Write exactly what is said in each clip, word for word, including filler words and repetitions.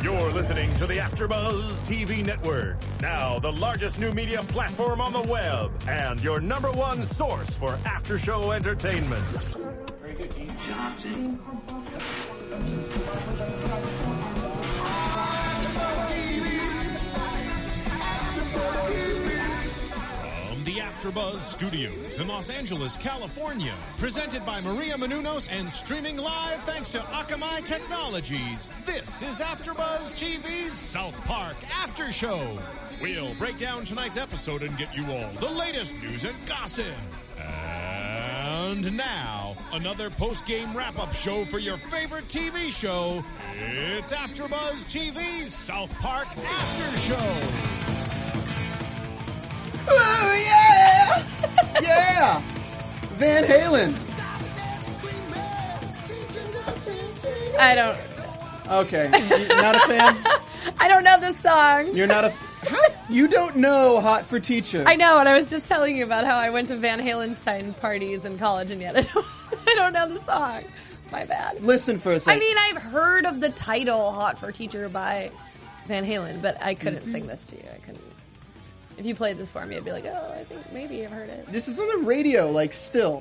You're listening to the AfterBuzz T V Network, now the largest new media platform on the web, and your number one source for after-show entertainment. Very good, Dean Johnson. From the AfterBuzz Studios in Los Angeles, California, presented by Maria Menounos and streaming live thanks to Akamai Technologies, this is AfterBuzz T V's South Park After Show. We'll break down tonight's episode and get you all the latest news and gossip. And now, another post-game wrap-up show for your favorite T V show. It's AfterBuzz T V's South Park After Show. Oh, yeah! Yeah! Van Halen. I don't... Okay. You're not a fan? I don't know this song. You're not a... How? You don't know Hot for Teacher. I know, and I was just telling you about how I went to Van Halen's time parties in college, and yet I don't, I don't know the song. My bad. Listen for a second. I mean, I've heard of the title Hot for Teacher by Van Halen, but I couldn't mm-hmm. sing this to you. I couldn't. If you played this for me, I'd be like, oh, I think maybe I've heard it. This is on the radio, like, still.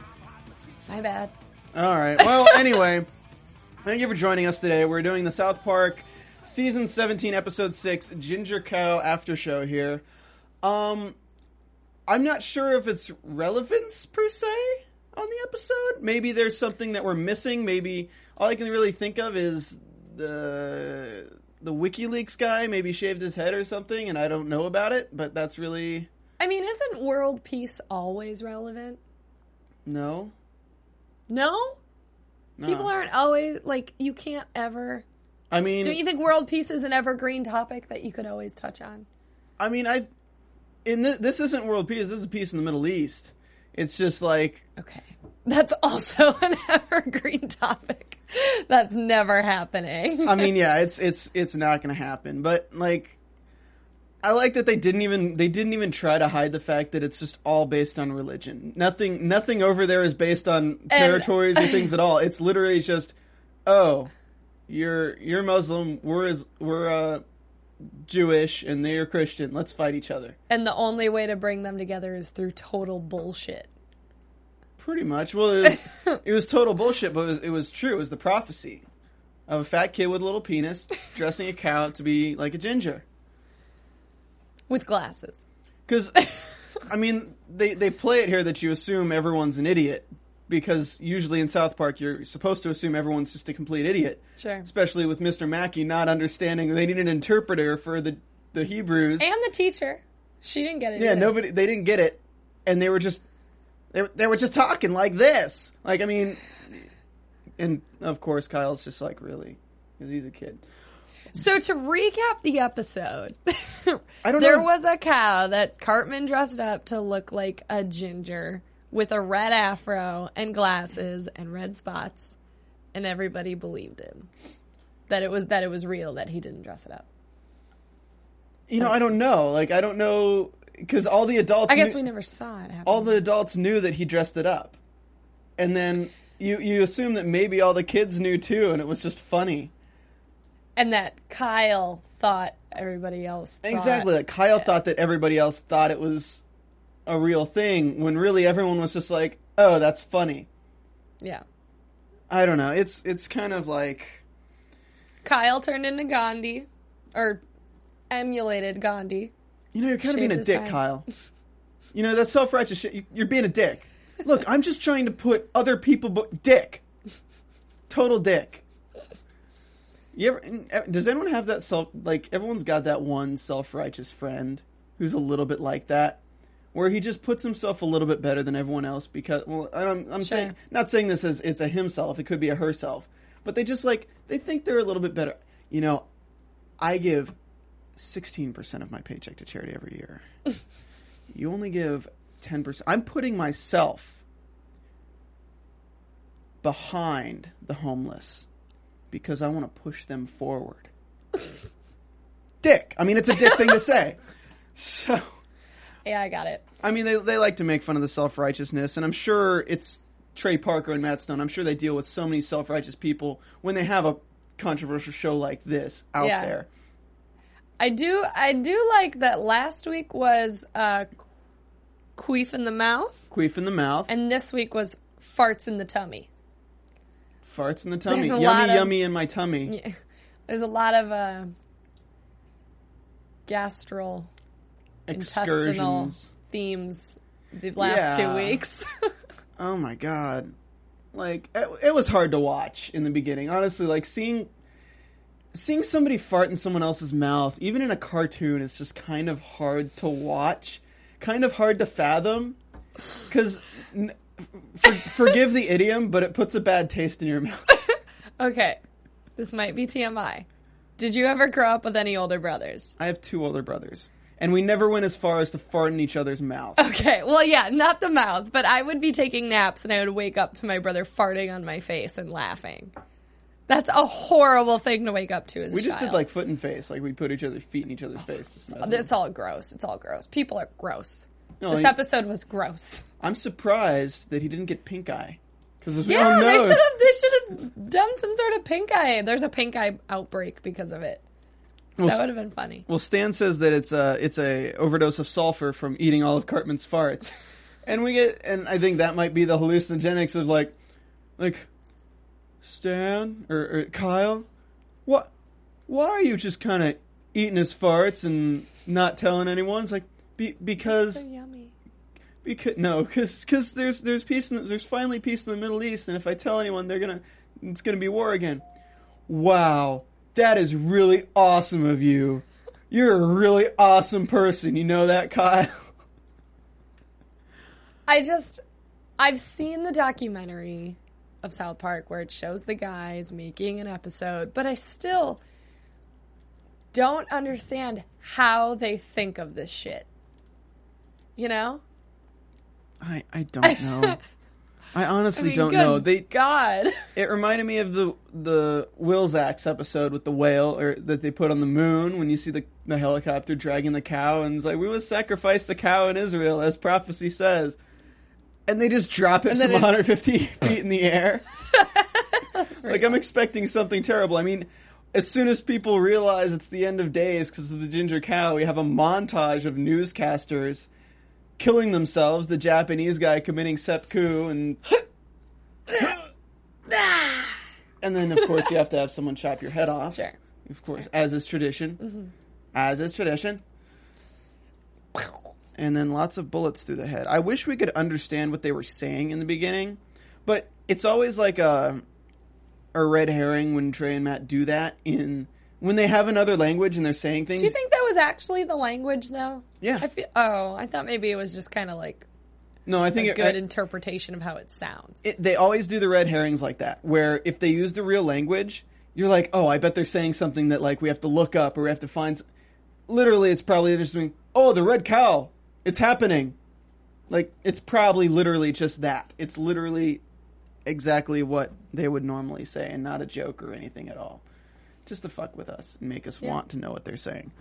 My bad. All right. Well, anyway, thank you for joining us today. We're doing the South Park Season seventeen, Episode six, Ginger Cow After Show here. Um, I'm not sure if it's relevance, per se, on the episode. Maybe there's something that we're missing. Maybe all I can really think of is the... the WikiLeaks guy maybe shaved his head or something, and I don't know about it, but that's really... I mean, isn't world peace always relevant? No. No? No. People aren't always, like, you can't ever... I mean... Don't you think world peace is an evergreen topic that you could always touch on? I mean, I... In th- this isn't world peace, this is peace in the Middle East. It's just like... Okay. That's also an evergreen topic. That's never happening. I mean, yeah, it's it's it's not going to happen. But like, I like that they didn't even they didn't even try to hide the fact that it's just all based on religion. Nothing nothing over there is based on territories and, or things at all. It's literally just, oh, you're you're Muslim, we're as, we're uh, Jewish, and they're Christian. Let's fight each other. And the only way to bring them together is through total bullshit. Pretty much. Well, it was, it was total bullshit, but it was, it was true. It was the prophecy of a fat kid with a little penis dressing a cow to be like a ginger. With glasses. Because, I mean, they, they play it here that you assume everyone's an idiot. Because usually in South Park, you're supposed to assume everyone's just a complete idiot. Sure. Especially with Mister Mackey not understanding. They need an interpreter for the, the Hebrews. And the teacher. She didn't get it Yeah, either. nobody. They didn't get it. And they were just... They, they were just talking like this. Like, I mean... And, of course, Kyle's just like, really? Because he's a kid. So, to recap the episode, I don't there know if... was a cow that Cartman dressed up to look like a ginger with a red afro and glasses and red spots, and everybody believed him. That it was that it was real, that he didn't dress it up. You know, I don't know. Like, I don't know... Because all the adults... I guess knew, we never saw it happen. All the adults knew that he dressed it up. And then you, you assume that maybe all the kids knew too, and it was just funny. And that Kyle thought everybody else thought... Exactly. That Kyle yeah. thought that everybody else thought it was a real thing, when really everyone was just like, oh, that's funny. Yeah. I don't know. It's It's kind of like... Kyle turned into Gandhi. Or emulated Gandhi. You know, you're kind of being a his dick, head. Kyle. You know, that's self-righteous shit. You're being a dick. Look, I'm just trying to put other people... Bo- dick. Total dick. You ever... Does anyone have that self... Like, everyone's got that one self-righteous friend who's a little bit like that, where he just puts himself a little bit better than everyone else because... Well, I'm, I'm sure. saying... Not saying this as it's a himself. It could be a herself. But they just, like... They think they're a little bit better. You know, I give... sixteen percent of my paycheck to charity every year. You only give ten percent. I'm putting myself behind the homeless because I want to push them forward. Dick. I mean, it's a dick thing to say. So, Yeah, I got it. I mean, they they like to make fun of the self-righteousness, and I'm sure it's Trey Parker and Matt Stone. I'm sure they deal with so many self-righteous people when they have a controversial show like this out Yeah. there. I do I do like that last week was uh, queef in the mouth, Queef in the mouth, and this week was farts in the tummy. farts in the tummy, There's a yummy, lot of- yummy in my tummy. Yeah. There's a lot of uh, gastral, intestinal Excursions. themes the last Yeah. two weeks. Oh my god. Like, it, it was hard to watch in the beginning. Honestly, like, seeing seeing somebody fart in someone else's mouth, even in a cartoon, is just kind of hard to watch. Kind of hard to fathom. Because, for, forgive the idiom, but it puts a bad taste in your mouth. Okay, this might be T M I. Did you ever grow up with any older brothers? I have two older brothers. And we never went as far as to fart in each other's mouth. Okay, well, yeah, not the mouth, but I would be taking naps and I would wake up to my brother farting on my face and laughing. That's a horrible thing to wake up to as We a just child. did like foot and face. Like, we put each other's feet in each other's face. Just mess with It's them. all gross. It's all gross. People are gross. No, This he- episode was gross. I'm surprised that he didn't get pink eye. Because as we Yeah, all they know, should have. They should have done some sort of pink eye. There's a pink eye outbreak because of it. Well, That would have been funny. Well, Stan says that it's a it's a overdose of sulfur from eating all of Cartman's farts, and we get and I think that might be the hallucinogenics of like, like, Stan or, or Kyle, what? Why are you just kind of eating his farts and not telling anyone? It's like be, because So yummy. because no, because there's there's peace in the, there's finally peace in the Middle East, and if I tell anyone, they're gonna it's gonna be war again. Wow. That is really awesome of you. You're a really awesome person. You know that, Kyle? I just, I've seen the documentary of South Park where it shows the guys making an episode, but I still don't understand how they think of this shit. You know? I, I don't know. I honestly I mean, don't good know. They God. It reminded me of the the Wilsax episode with the whale, or that they put on the moon when you see the, the helicopter dragging the cow, and it's like, we will sacrifice the cow in Israel, as prophecy says. And they just drop it And from then it's- one hundred fifty feet in the air. Like, I'm expecting something terrible. I mean, as soon as people realize it's the end of days because of the ginger cow, we have a montage of newscasters killing themselves, the Japanese guy committing seppuku, and and then, of course, you have to have someone chop your head off. Sure. Of course, as is tradition. Mm-hmm. As is tradition. And then lots of bullets through the head. I wish we could understand what they were saying in the beginning, but it's always like a a red herring when Trey and Matt do that in when they have another language and they're saying things. Do you think that was actually the language, though? Yeah. I feel. Oh, I thought maybe it was just kind of like No, I a think it, good I- interpretation of how it sounds. it, they always do the red herrings like that, where if they use the real language, you're like, oh, I bet they're saying something that like we have to look up or we have to find. s- Literally, it's probably just doing, oh, the red cow, it's happening. Like, it's probably literally just that. It's literally exactly what they would normally say, and not a joke or anything at all. Just to fuck with us and make us Yeah. want to know what they're saying.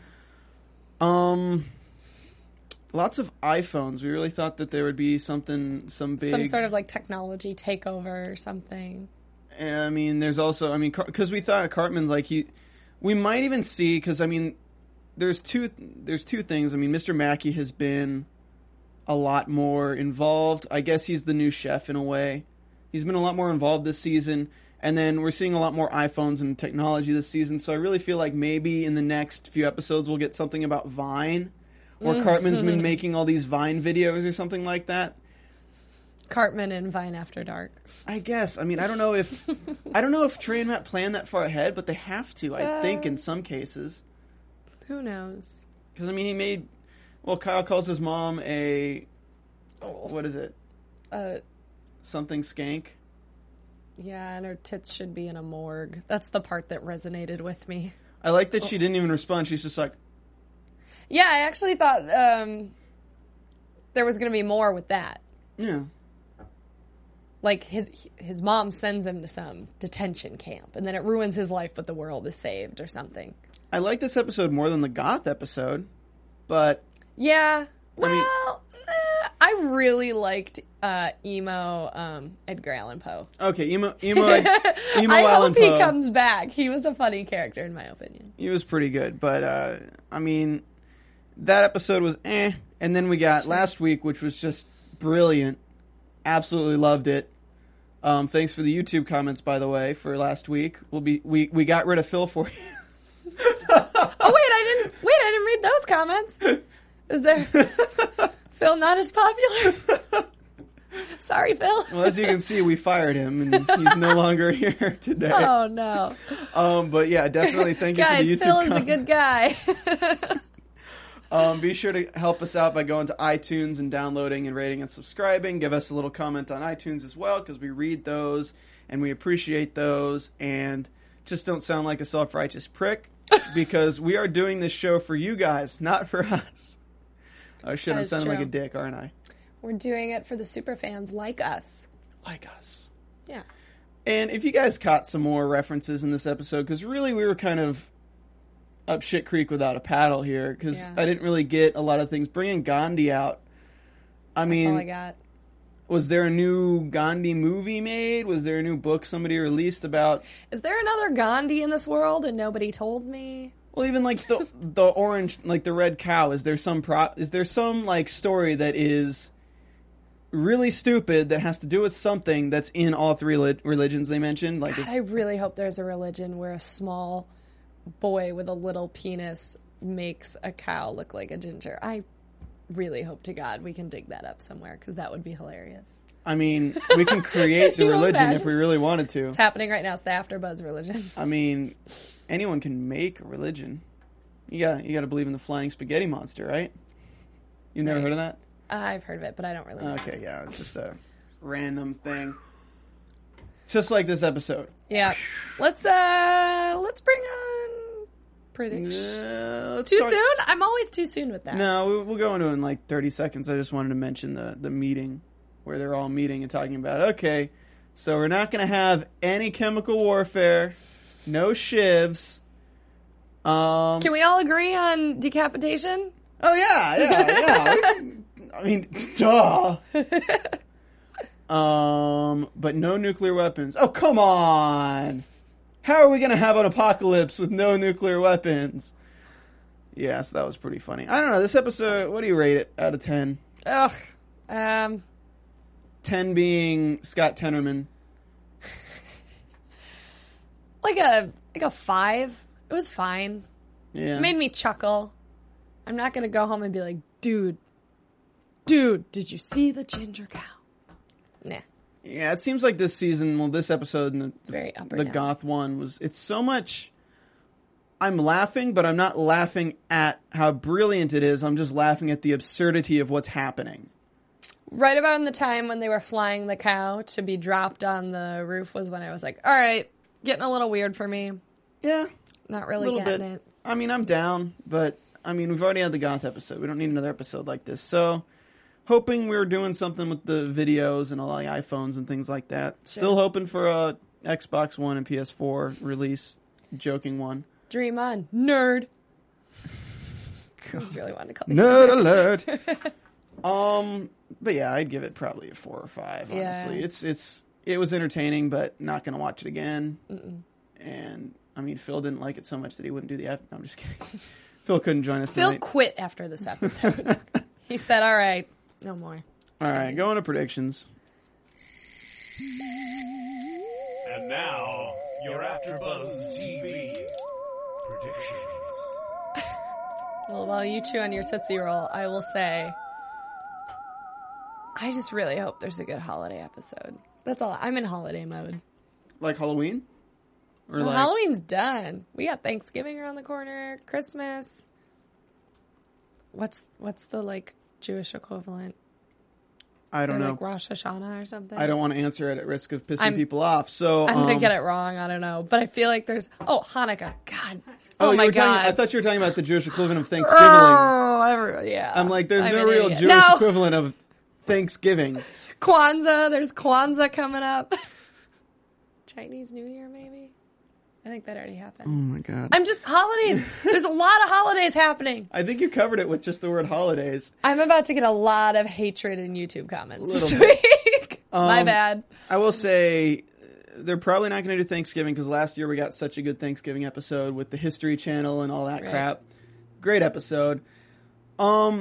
Um, lots of iPhones. We really thought that there would be something, some big, Some sort of like technology takeover or something. I mean, there's also, I mean, because we thought Cartman, like, he, we might even see, because, I mean, there's two, there's two things. I mean, Mister Mackey has been a lot more involved. I guess he's the new chef in a way. He's been a lot more involved this season. And then we're seeing a lot more iPhones and technology this season. So I really feel like maybe in the next few episodes we'll get something about Vine. Or Cartman's been making all these Vine videos or something like that. Cartman and Vine After Dark. I guess. I mean, I don't know if I don't know if Trey and Matt plan that far ahead, but they have to. I think in some cases, Who knows? because I mean, he made. Well, Kyle calls his mom a. Oh. What is it? Uh, Something skank. yeah, and her tits should be in a morgue. That's the part that resonated with me. I like that she didn't even respond. She's just like, Yeah, I actually thought um, there was going to be more with that. yeah. Like his his mom sends him to some detention camp, and then it ruins his life, but the world is saved or something. I like this episode more than the goth episode, but Yeah. I mean- Well, eh, I I really liked uh, emo um, Edgar Allan Poe. Okay, emo, emo, emo I Allan hope he Poe. comes back. He was a funny character, in my opinion. He was pretty good, but uh, I mean, that episode was eh. And then we got last week, which was just brilliant. Absolutely loved it. Um, thanks for the YouTube comments, by the way, for last week. We'll be we we got rid of Phil for you. Oh wait, I didn't wait. I didn't read those comments. Is there Phil not as popular? Sorry, Phil. Well, as you can see, we fired him, and he's no longer here today. Oh no, Um, but yeah, definitely thank you guys. for the YouTube Phil is comments. a good guy. Um, be sure to help us out by going to iTunes and downloading and rating and subscribing. Give us a little comment on iTunes as well, because we read those and we appreciate those. And just don't sound like a self-righteous prick, because we are doing this show for you guys, not for us. Oh shit, That I'm is sounding like true. a dick, aren't I? We're doing it for the super fans like us. Like us. Yeah. And if you guys caught some more references in this episode, because really we were kind of up shit creek without a paddle here, because Yeah. I didn't really get a lot of things. Bringing Gandhi out, I That's mean, all I got. was there a new Gandhi movie made? Was there a new book somebody released about? Is there another Gandhi in this world and nobody told me? Well, even like the the orange, like the red cow. Is there some pro? Is there some like story that is really stupid that has to do with something that's in all three li- religions they mentioned? Like, is, I really hope there's a religion where a small boy with a little penis makes a cow look like a ginger. I really hope to God we can dig that up somewhere, because that would be hilarious. I mean, we can create the You religion imagine? if we really wanted to. It's happening right now. It's the AfterBuzz religion. I mean, anyone can make a religion. You got you got to believe in the flying spaghetti monster, right? You've never Right. heard of that? I've heard of it, but I don't really know. Okay, yeah, it's just a random thing. Just like this episode. Yeah. Let's uh let's bring on predictions. Uh, let's Too talk- soon? I'm always too soon with that. No, we- we'll go into it in like thirty seconds. I just wanted to mention the, the meeting where they're all meeting and talking about, okay, so we're not going to have any chemical warfare, no shivs. Um, Can we all agree on decapitation? oh, yeah, yeah, yeah. We can- I mean, duh. um, but no nuclear weapons. Oh, come on. How are we going to have an apocalypse with no nuclear weapons? Yes, that was pretty funny. I don't know. This episode, what do you rate it out of ten? Ugh. Um ten being Scott Tenorman. like a like a five. It was fine. Yeah. It made me chuckle. I'm not gonna go home and be like, dude, dude, did you see the ginger cow? Nah. Yeah, it seems like this season, well, this episode and the, It's very up or the down. goth one was, it's so much, I'm laughing, but I'm not laughing at how brilliant it is. I'm just laughing at the absurdity of what's happening. Right about in the time when they were flying the cow to be dropped on the roof was when I was like, all right, getting a little weird for me. Yeah, Not a really little getting bit. it. I mean, I'm down, but I mean, we've already had the goth episode. We don't need another episode like this. So, hoping we were doing something with the videos and all the iPhones and things like that. Still hoping for a Xbox One and P S four release. Joking one. Dream on, nerd. I just really wanted to call you Nerd alert. um, but yeah, I'd give it probably a four or five. Honestly, Yeah. it's it's it was entertaining, but not gonna watch it again. Mm-mm. And I mean, Phil didn't like it so much that he wouldn't do the. Ep- no, I'm just kidding. Phil couldn't join us Phil tonight. quit after this episode. He said, all right, no more. All right, going to predictions. And now, your AfterBuzz T V predictions. Well, while you chew on your Tootsie Roll, I will say, I just really hope there's a good holiday episode. That's all. I'm in holiday mode. Like Halloween, or Well, like Halloween's done. We got Thanksgiving around the corner, Christmas. What's what's the like Jewish equivalent? I Is don't there, know. like Rosh Hashanah or something? I don't want to answer it at risk of pissing I'm- people off. So I'm um, gonna get it wrong. I don't know, but I feel like there's oh Hanukkah. God. Oh, Oh, you my were talking- God. I thought you were talking about the Jewish equivalent of Thanksgiving. Oh, every, yeah. I'm like, there's I'm no an real idiot. Jewish No. equivalent of Thanksgiving. Kwanzaa. There's Kwanzaa coming up. Chinese New Year, maybe. I think that already happened. Oh my god. I'm just holidays. There's a lot of holidays happening. I think you covered it with just the word holidays. I'm about to get a lot of hatred in YouTube comments Little this bit. week. My Um, bad. I will say they're probably not going to do Thanksgiving because last year we got such a good Thanksgiving episode with the History Channel and all that Right. crap. Great episode. Um,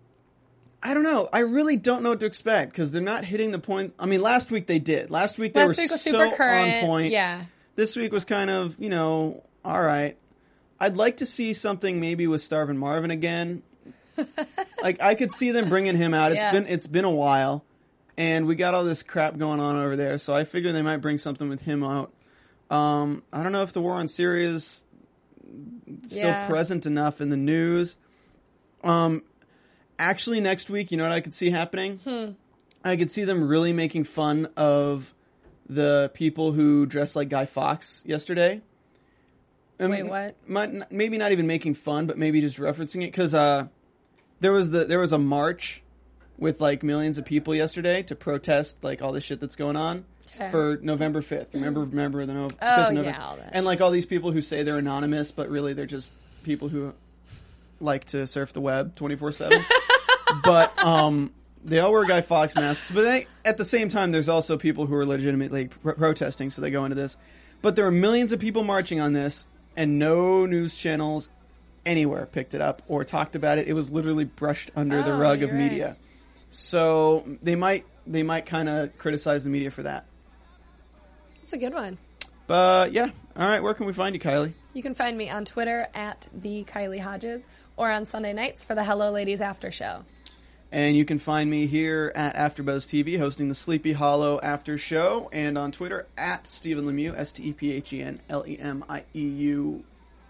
I don't know. I really don't know what to expect because they're not hitting the point. I mean, last week they did. Last week they Last were week was so super current. on point. Yeah. This week was kind of, you know, all right. I'd like to see something maybe with Starvin' Marvin again. Like I could see them bringing him out. It's Yeah. been it's been a while, and we got all this crap going on over there. So I figure they might bring something with him out. Um, I don't know if the war on Syria is still Yeah. present enough in the news. Um, actually, next week, you know what I could see happening? Hmm. I could see them really making fun of the people who dressed like Guy Fawkes yesterday. Um, Wait, what? Might, maybe not even making fun, but maybe just referencing it because uh, there was the there was a march with like millions of people yesterday to protest like all this shit that's going on. Okay. For November fifth. Remember, remember the no- fifth Oh, of November. yeah, all that And like all these people who say they're anonymous, but really they're just people who like to surf the web twenty-four seven. But um, they all wear Guy Fawkes masks. But they, at the same time, there's also people who are legitimately pro- protesting, so they go into this. But there are millions of people marching on this, and no news channels anywhere picked it up or talked about it. It was literally brushed under the Oh, rug of you're right. media. So they might they might kind of criticize the media for that. It's a good one. But yeah, all right. Where can we find you, Kylie? You can find me on Twitter at the Kylie Hodges or on Sunday nights for the Hello Ladies After Show. And you can find me here at AfterBuzz T V, hosting the Sleepy Hollow After Show, and on Twitter at Stephen Lemieux, S T E P H E N L E M I E U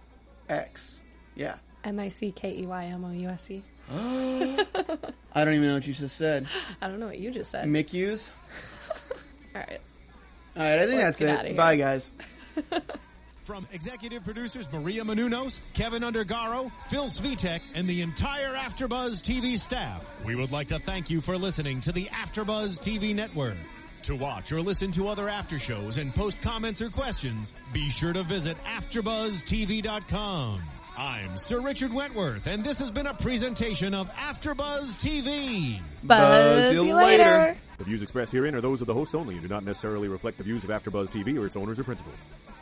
X. Yeah. M I C K E Y M O U S E. I don't even know what you just said. I don't know what you just said. Mick Hughes. All right. All right, I think Let's get that's outta it. here. Bye, guys. From executive producers Maria Menounos, Kevin Undergaro, Phil Svitek, and the entire AfterBuzz T V staff, we would like to thank you for listening to the AfterBuzz T V network. To watch or listen to other after shows and post comments or questions, be sure to visit after buzz T V dot com. I'm Sir Richard Wentworth, and this has been a presentation of AfterBuzz T V. Buzz, you you later. later. The views expressed herein are those of the hosts only and do not necessarily reflect the views of AfterBuzz T V or its owners or principals.